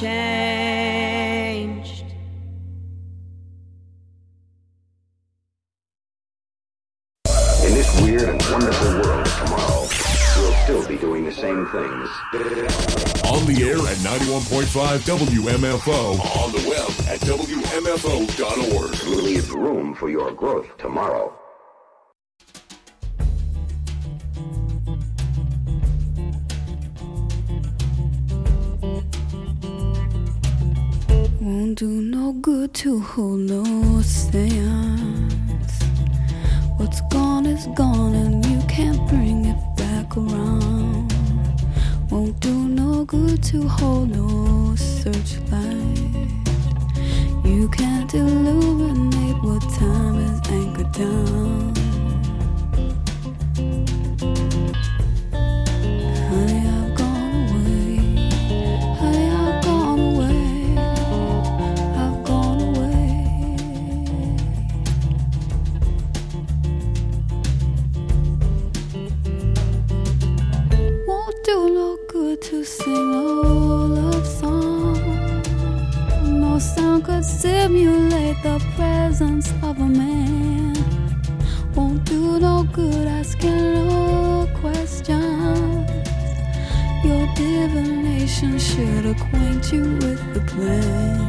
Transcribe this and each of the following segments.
changed. In this weird and wonderful world tomorrow, we'll still be doing the same things. On the air at 91.5 WMFO. On the web at WMFO.org. Leave room for your growth tomorrow. Won't do no good to hold no stance. What's gone is gone and you can't bring it back around. Won't do no good to hold no searchlight. You can't illuminate what time is anchored down. Honey, I've gone away. Honey, I've gone away. I've gone away. Won't do no good to sing no love song. No sound could simulate the presence of a man. Won't do no good asking no questions. Your divination should acquaint you with the plan.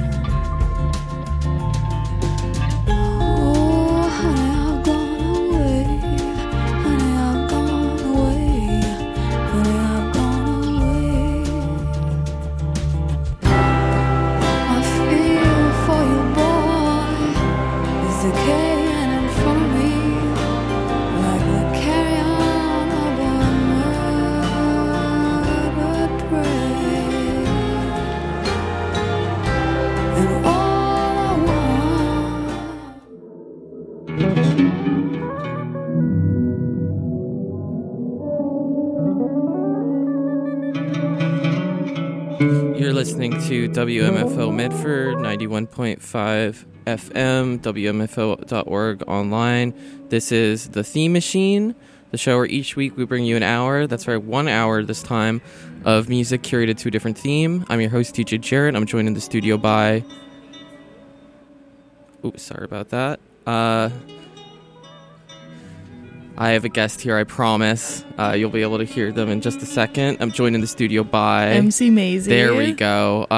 Oh, honey, I've gone away. Honey, I've gone away. Honey, I've gone away. I feel for you, boy. Is decaying in front of me like the carrion of a murdered prey. And all I want. You're listening to WMFO Medford, 91.5 FM, WMFO.org online. This is The Theme Machine, the show where each week we bring you an hour, that's right, 1 hour this time, of music curated to a different theme. I'm your host, DJ Jarrett. I'm joined in the studio by... Oops, sorry about that. I have a guest here, I promise. You'll be able to hear them in just a second. I'm joined in the studio by... MC Maisie. There we go.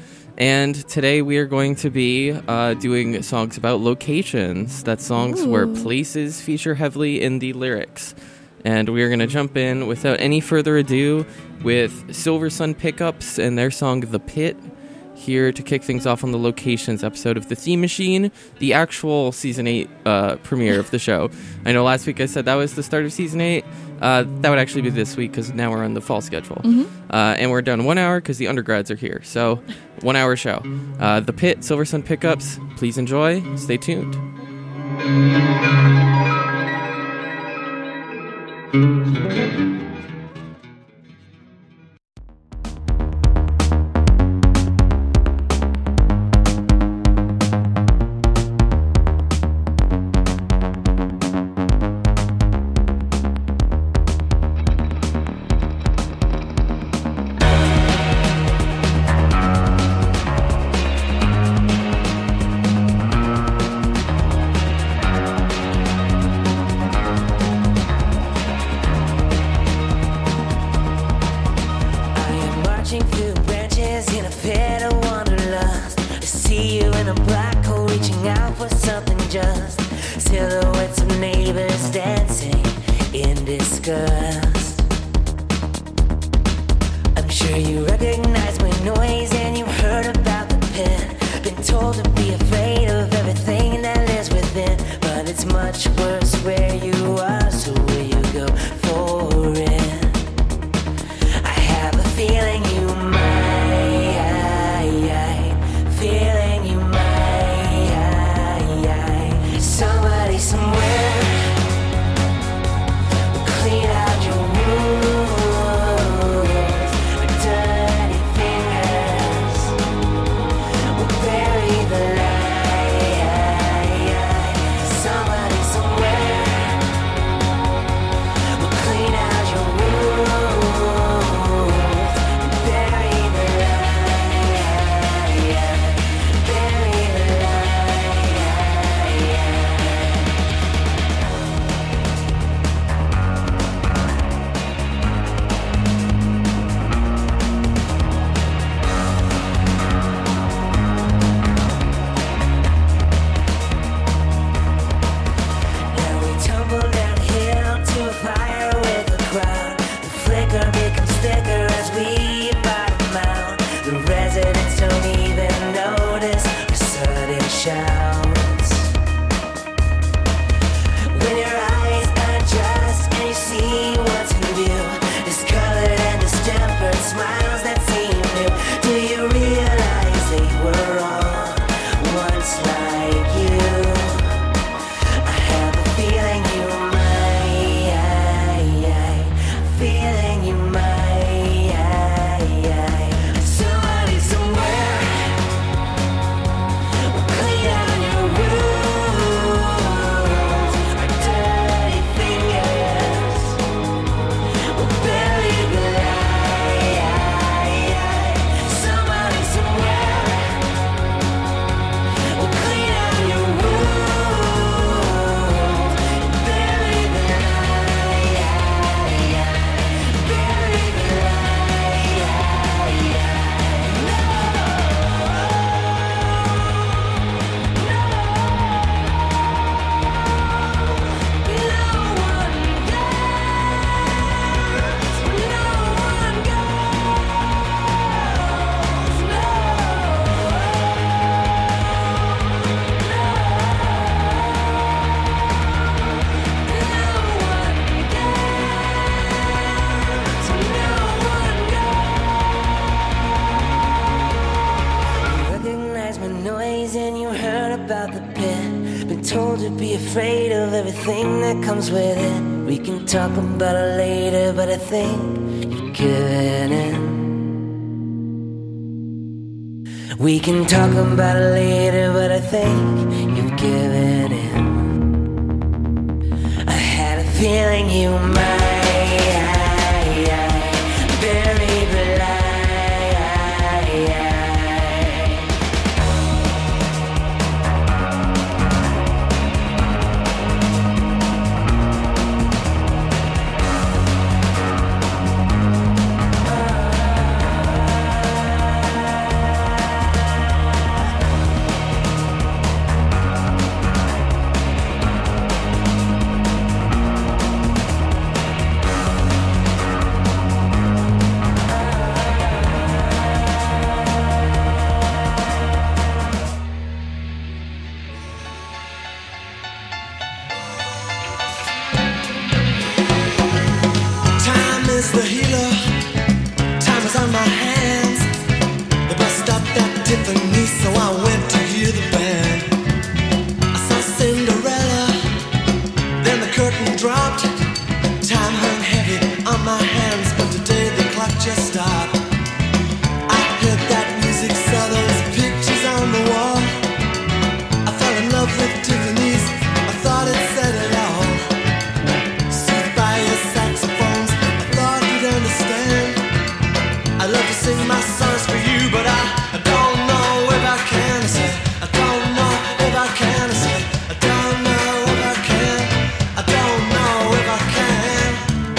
And today we are going to be doing songs about locations. That's songs where places feature heavily in the lyrics. And we are going to jump in without any further ado with Silver Sun Pickups and their song The Pit, here to kick things off on the Locations episode of The Theme Machine, the actual Season 8 premiere of the show. I know last week I said that was the start of Season 8. That would actually be this week because now we're on the fall schedule. And we're done 1 hour because the undergrads are here. So, 1 hour show. The Pit, Silver Sun Pickups. Please enjoy. Stay tuned. Clean out your rules, dirty everything that comes with it. We can talk about it later, but I think you're giving in. We can talk about it later, but I think you've given in. I had a feeling you might bury the lie. The healer, time is on my hands. The bus stopped at Tiffany, so I went to hear the band. I saw Cinderella, then the curtain dropped. Time hung heavy on my hands, but today the clock just stopped. I heard that music, saw those pictures on the wall. I fell in love with Tiffany's, I thought it said it all. Soothed by your saxophones, understand. I love to sing my songs for you, but I don't know if I can. I said, I don't know if I can. I said, I don't know if I can. I don't know if I can.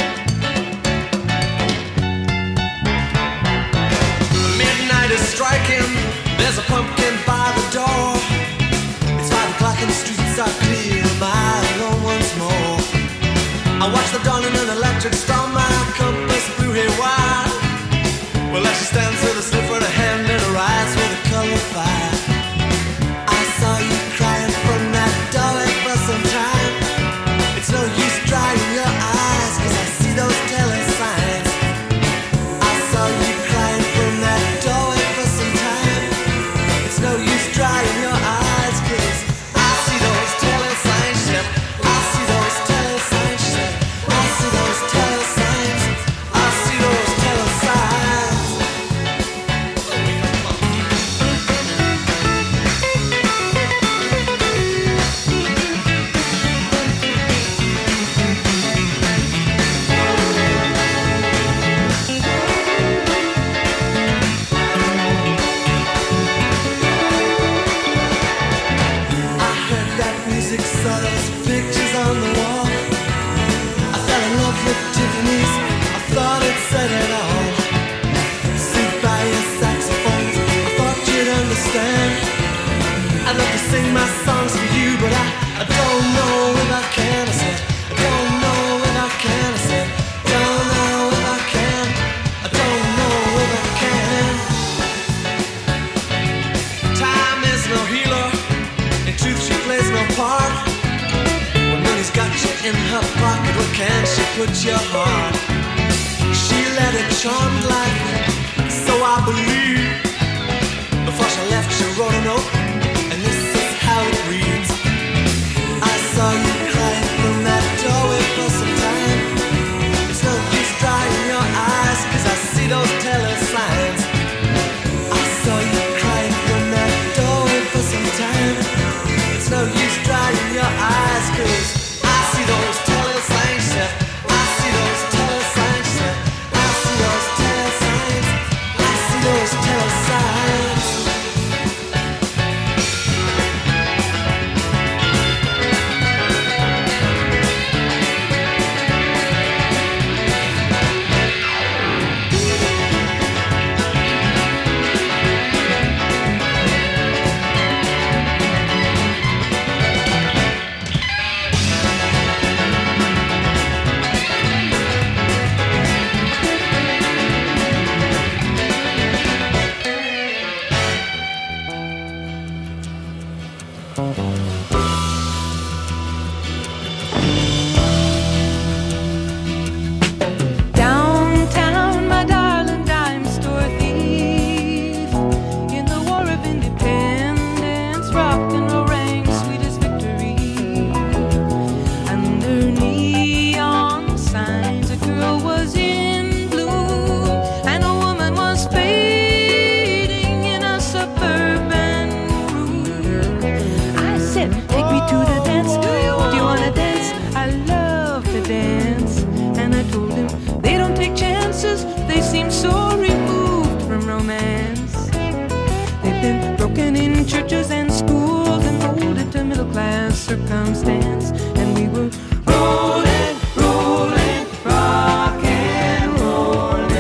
Midnight is striking. There's a pumpkin by the door. It's 5 o'clock and the streets are clear. Am I alone once more? I watch the dawn in an electric storm. My compass blew haywire. Well, as she stands with a slip for the hand in her eyes with a color fire. I saw you crying from that doorway for some time. It's no use drying your eyes, cause I see those telling signs. I saw you crying from that doorway for some time. It's no use drying your eyes, cause I see those telling signs. Yep, I see those telling signs. Yep, I see those telling signs. I see those telling signs. I heard that music, saw those pictures on the wall. I fell in love with Tiffany's, I thought it said it all. Soothed by your saxophones, I thought you'd understand. I'd love to sing my songs for you, but I don't know if I can. I said, I don't know if I can. I said, don't know if I can. I don't know if I can. Time is no healer. In truth, she plays no part. When money's got you in her pocket, where can she put your heart? She led a charmed life, so I believe. Before she left, she wrote a note, and this is how it reads. I saw you crying from that doorway for some time. It's no use drying your eyes, cause I see those telling signs. I saw you crying from that doorway for some time. It's no use drying your eyes, cause I see those telling signs. Yeah. I see those telling signs. Yeah. I see those telling signs. I see those telling signs. so removed from romance. They've been broken in churches and schools and molded to middle class circumstance. And we were rolling, rolling, rock and rolling.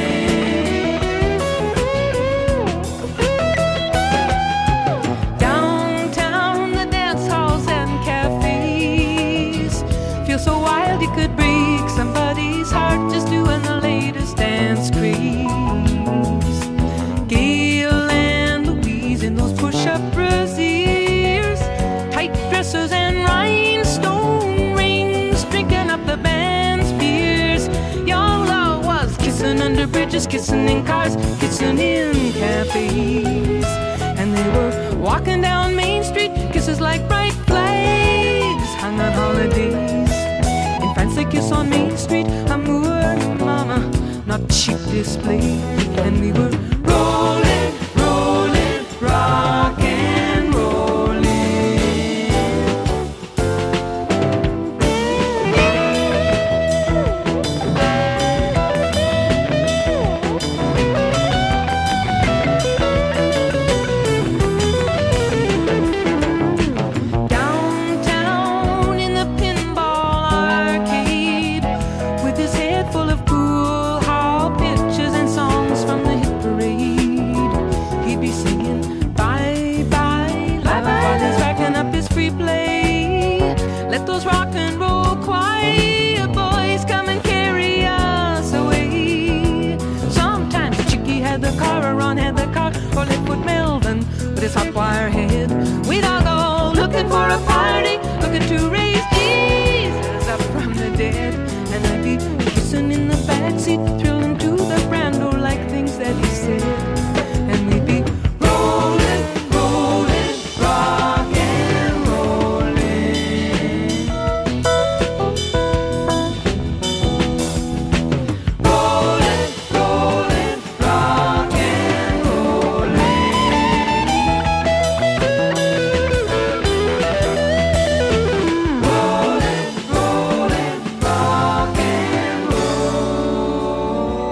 Downtown, the dance halls and cafes feel so wild you could break somebody's heart just doing the latest dance craze. Gail and Louise in those push-up brassiers, tight dresses and rhinestone rings, drinking up the band's beers. Young love was kissing under bridges, kissing in cars, kissing in cafes. And they were walking down Main Street, kisses like bright flags hung on holidays. In France they kiss on Main Street, amour, mama, not cheap display. And we were rolling, rolling, rock and rolling. Downtown in the pinball arcade, with his head full of pool hall pictures and songs from the hit parade, he'd be singing bye bye, bye bye. Father's racking up his free play. Let those rock and roll choir boys come and carry us away. Sometimes Chicky had the car, or Ron had the car, or Liquid Melvin with his hot wire head. We'd all go looking for a party, looking to raise Jesus up from the dead. And I'd be kissing in the backseat, thrilling to the brando like things that he said. And we'd be rolling, rolling, rock and rolling. Rolling, rolling, rock and rolling. Rolling, rolling, rock and roll.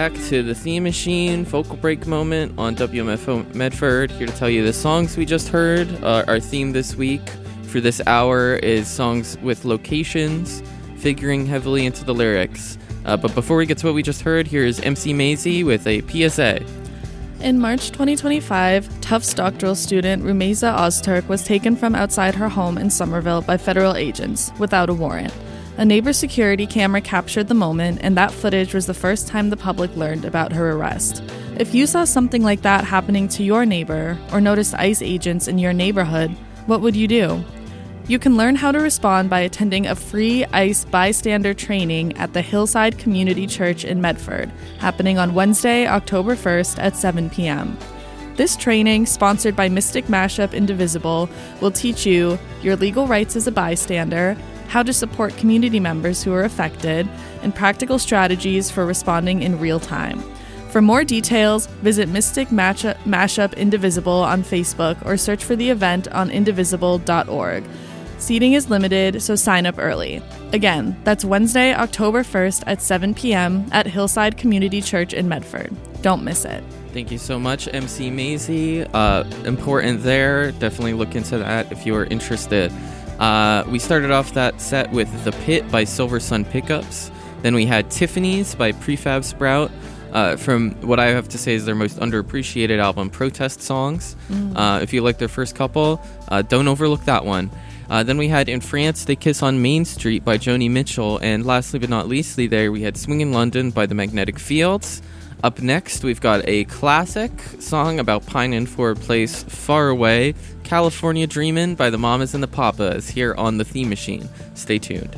back to the Theme Machine vocal break moment on WMFO Medford. Here to tell you the songs we just heard. Our theme this week for this hour is songs with locations, figuring heavily into the lyrics. But before we get to what we just heard, here is MC Maisie with a PSA. In March 2025, Tufts doctoral student Rumeysa Ozturk was taken from outside her home in Somerville by federal agents without a warrant. A neighbor's security camera captured the moment, and that footage was the first time the public learned about her arrest. If you saw something like that happening to your neighbor, or noticed ICE agents in your neighborhood, what would you do? You can learn how to respond by attending a free ICE bystander training at the Hillside Community Church in Medford, happening on Wednesday, October 1st at 7 p.m. This training, sponsored by Mystic Mashup Indivisible, will teach you your legal rights as a bystander, how to support community members who are affected, and practical strategies for responding in real time. For more details, visit Mystic Mashup Indivisible on Facebook or search for the event on indivisible.org. Seating is limited, so sign up early. Again, that's Wednesday, October 1st at 7 p.m. at Hillside Community Church in Medford. Don't miss it. Thank you so much, MC Maisie. Important there. Definitely look into that if you are interested. We started off that set with The Pit by Silver Sun Pickups. Then we had Tiffany's by Prefab Sprout. From what I have to say is their most underappreciated album, Protest Songs. If you like their first couple, don't overlook that one. Then we had In France, They Kiss on Main Street by Joni Mitchell. And lastly but not leastly there, we had Swing in London by The Magnetic Fields. Up next, we've got a classic song about pining for a place far away, California Dreamin' by the Mamas and the Papas, here on the Theme Machine. Stay tuned.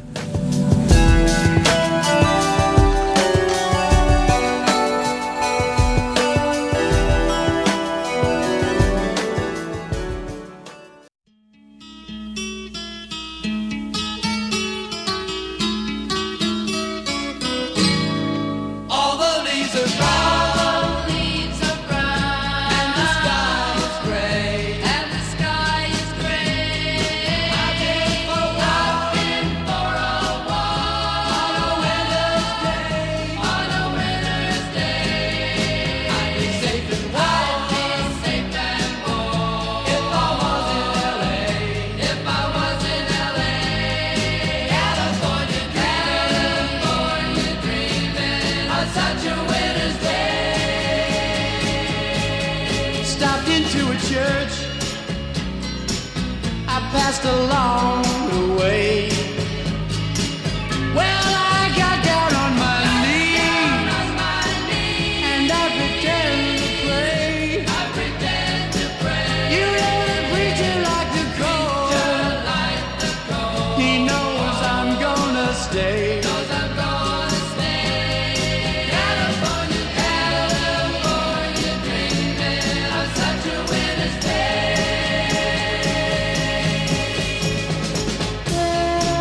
Along the way, well, I got down on my knees, and I pretend to pray. You know the preacher like the cold. He knows I'm gonna stay. California dreaming of such a winter's day.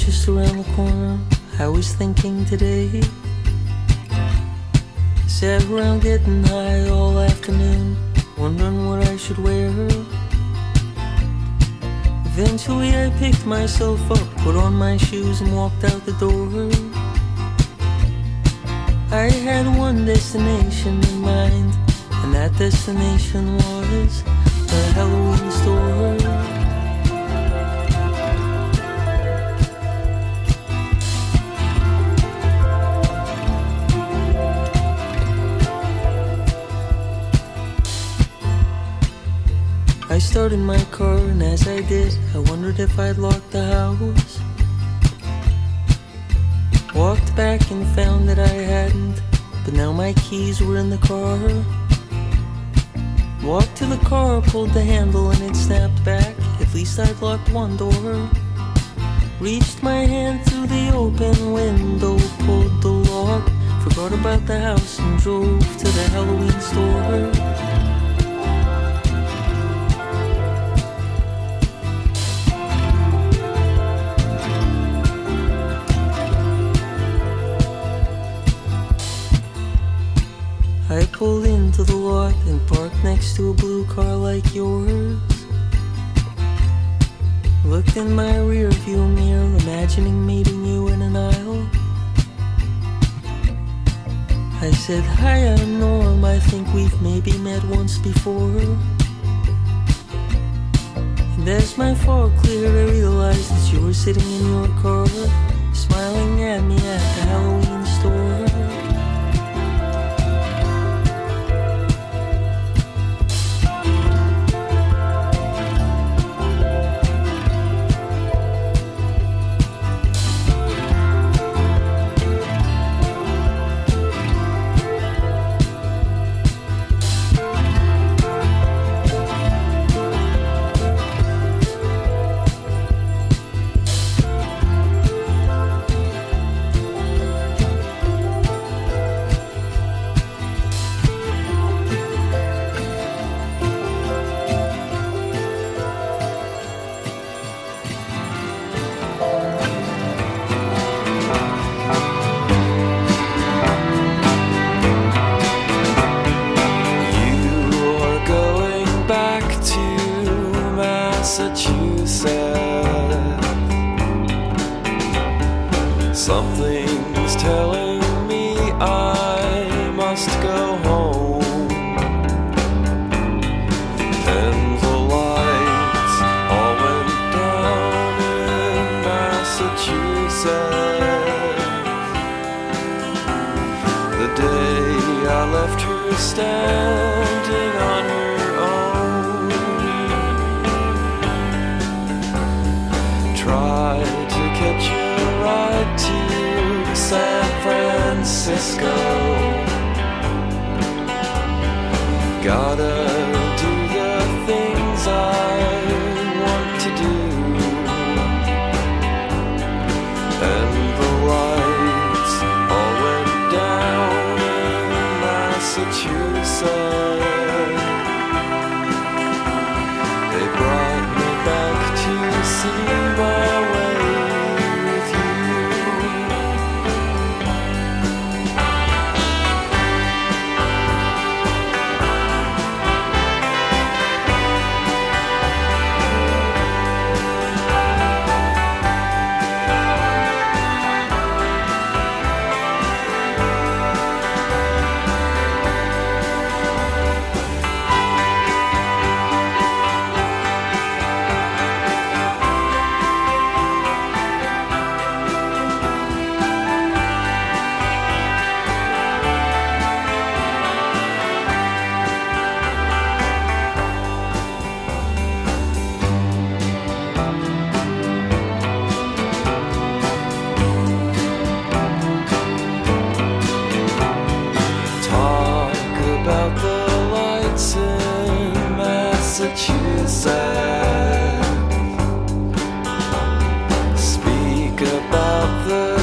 just around the corner. I was thinking today. Sat around getting high all afternoon, wondering what I should wear. Eventually I picked myself up, put on my shoes and walked out the door. I had one destination in mind, and that destination was the Halloween store. I started my car, and as I did, I wondered if I'd locked the house. Walked back and found that I hadn't, but now my keys were in the car. Walked to the car, pulled the handle, and it snapped back. At least I'd locked one door. Reached my hand through the open window, pulled the lock, forgot about the house, and drove to the Halloween store. I pulled into the lot and parked next to a blue car like yours. Looked in my rear view mirror, imagining meeting you in an aisle. I said, hi, I'm Norm, I think we've maybe met once before. And as my fog cleared, I realized that you were sitting in your car, smiling at me at the Halloween store. Something's telling me I must go home. And the lights all went down in Massachusetts the day I left her standing on her own. Tried to catch a ride to San Francisco. Gotta do the things I want to do. And the lights all went down in Massachusetts. They brought me back to see my way. Massachusetts. Speak about the